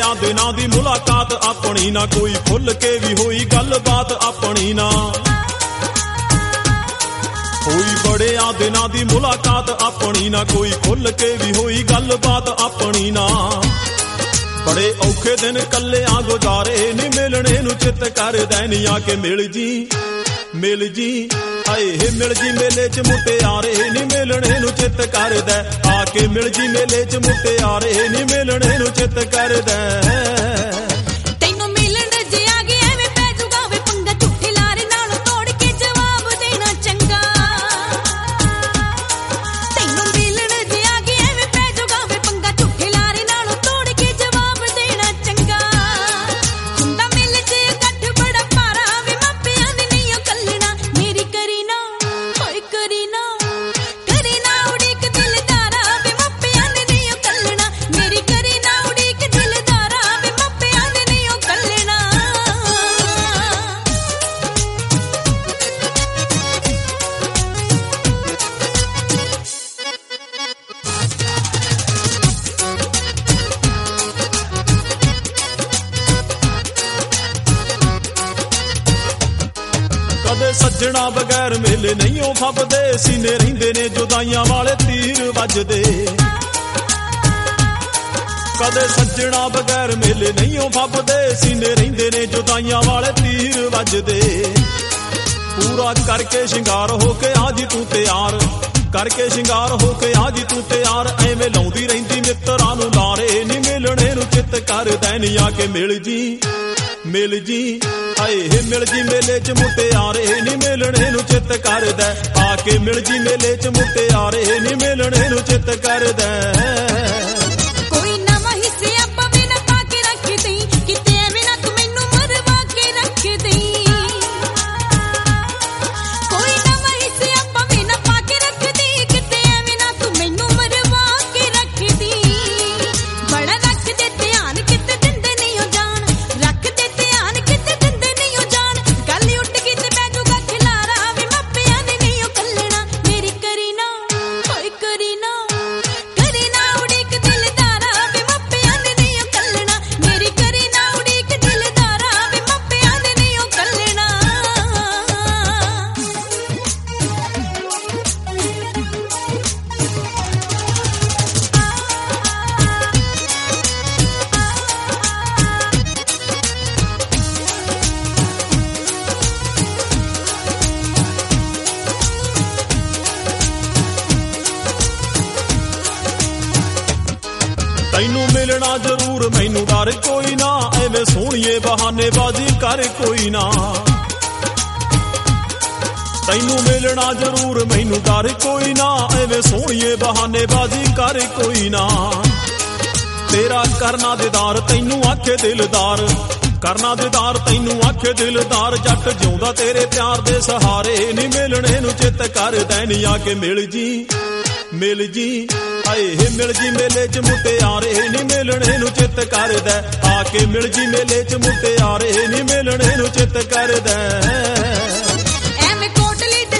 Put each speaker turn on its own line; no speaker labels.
ਬੜਿਆਂ ਦਿਨਾਂ ਦੀ ਮੁਲਾਕਾਤ ਆਪਣੀ ਨਾ, ਕੋਈ ਖੁੱਲ ਕੇ ਵੀ ਹੋਈ ਗੱਲਬਾਤ ਆਪਣੀ ਨਾ। ਹੋਈ ਬੜਿਆਂ ਦਿਨਾਂ ਦੀ ਮੁਲਾਕਾਤ ਆਪਣੀ ਨਾ, ਕੋਈ ਖੁੱਲ ਕੇ ਵੀ ਹੋਈ ਗੱਲਬਾਤ ਆਪਣੀ ਨਾ। ਬੜੇ ਔਖੇ ਦਿਨ ਕੱਲਿਆਂ ਗੁਜ਼ਾਰੇ ਨੀ, ਮਿਲਣੇ ਨੂੰ ਚਿੱਤ ਕਰਦਾ ਨੀ, ਆ ਕੇ ਮਿਲ ਜੀ ਹਾਏ ਮਿਲ ਜੀ ਮੇਲੇ ਚ ਮੁਟਿਆਰੇ ਨੀ, ਮਿਲਣੇ ਨੂੰ ਚਿੱਤ ਕਰਦਾ, ਆ ਕੇ ਮਿਲ ਜੀ ਮੇਲੇ ਚ ਮੁਟਿਆਰੇ ਨੀ, ਮਿਲਣੇ ਨੂੰ ਚਿੱਤ ਕਰਦਾ। ਕਦੇ ਸੱਜਣਾ ਬਗੈਰ ਮੇਲੇ ਨਹੀਂ ਉਹ ਫੱਬਦੇ, ਸੀਨੇ ਰਹਿੰਦੇ ਨੇ ਜੁਦਾਈਆਂ ਵਾਲੇ ਤੀਰ ਵੱਜਦੇ। ਕਦੇ ਸੱਜਣਾ ਬਗੈਰ ਮੇਲੇ ਨਹੀਂ ਉਹ ਫੱਬਦੇ, ਸੀਨੇ ਰਹਿੰਦੇ ਨੇ ਜੁਦਾਈਆਂ ਵਾਲੇ ਤੀਰ ਵੱਜਦੇ। ਪੂਰਾ ਕਰਕੇ ਸ਼ਿੰਗਾਰ ਹੋ ਕੇ ਆ ਜੀ ਤੂੰ ਤਿਆਰ, ਕਰਕੇ ਸ਼ਿੰਗਾਰ ਹੋ ਕੇ ਆ ਜੀ ਤੂੰ ਤਿਆਰ, ਐਵੇਂ ਲਾਉਂਦੀ ਰਹਿੰਦੀ ਮਿੱਤਰਾਂ ਨੂੰ ਲਾਰੇ ਨੀ, ਮਿਲਣੇ ਨੂੰ ਚਿੱਤ ਕਰਦਾ ਨੀ, ਆ ਕੇ ਮਿਲ ਜੀ ਹਾਏ ਮਿਲ ਜੀ ਮੇਲੇ ਚ ਮੁਟਿਆਰੇ ਨੀ, ਮਿਲਣੇ ਨੂੰ ਚਿੱਤ ਕਰਦਾ, ਆ ਕੇ ਮਿਲ ਜੀ ਮੇਲੇ ਚ ਮੁਟਿਆਰੇ ਨੀ, ਮਿਲਣੇ ਨੂੰ ਚਿੱਤ ਕਰਦਾ। ਤੈਨੂੰ ਮਿਲਣਾ ਜ਼ਰੂਰ ਮੈਨੂੰ ਡਰ ਕੋਈ ਨਾ, ਐਵੇਂ ਸੋਹਣੀਏ ਬਹਾਨੇਬਾਜ਼ੀ ਕਰ ਕੋਈ ਨਾ। ਤੈਨੂੰ ਮਿਲਣਾ ਜ਼ਰੂਰ ਮੈਨੂੰ ਡਰ ਕੋਈ ਨਾ, ਐਵੇਂ ਸੋਹਣੀਏ ਬਹਾਨੇਬਾਜ਼ੀ ਕਰ ਕੋਈ ਨਾ। ਤੇਰਾ ਕਰਨਾ ਦੀਦਾਰ ਤੈਨੂੰ ਆਖੇ ਦਿਲਦਾਰ, ਕਰਨਾ ਦੀਦਾਰ ਤੈਨੂੰ ਆਖੇ ਦਿਲਦਾਰ, ਜੱਟ ਜਿਉਂਦਾ ਤੇਰੇ ਪਿਆਰ ਦੇ ਸਹਾਰੇ ਨੀ, ਮਿਲਣੇ ਨੂੰ ਚਿੱਤ ਕਰਦਾ ਨੀ, ਆ ਕੇ ਮਿਲ ਜੀ ਹਾਏ ਮਿਲ ਜੀ ਮੇਲੇ ਚ ਮੁਟਿਆਰੇ ਨੀ, ਮਿਲਣੇ ਨੂੰ ਚਿੱਤ ਕਰਦਾ, ਆ ਕੇ ਮਿਲ ਜੀ ਮੇਲੇ ਚ ਮੁਟਿਆਰੇ ਨੀ, ਮਿਲਣੇ ਨੂੰ ਚਿੱਤ ਕਰਦਾ।
ਐਵੇਂ ਕੋਟਲੀ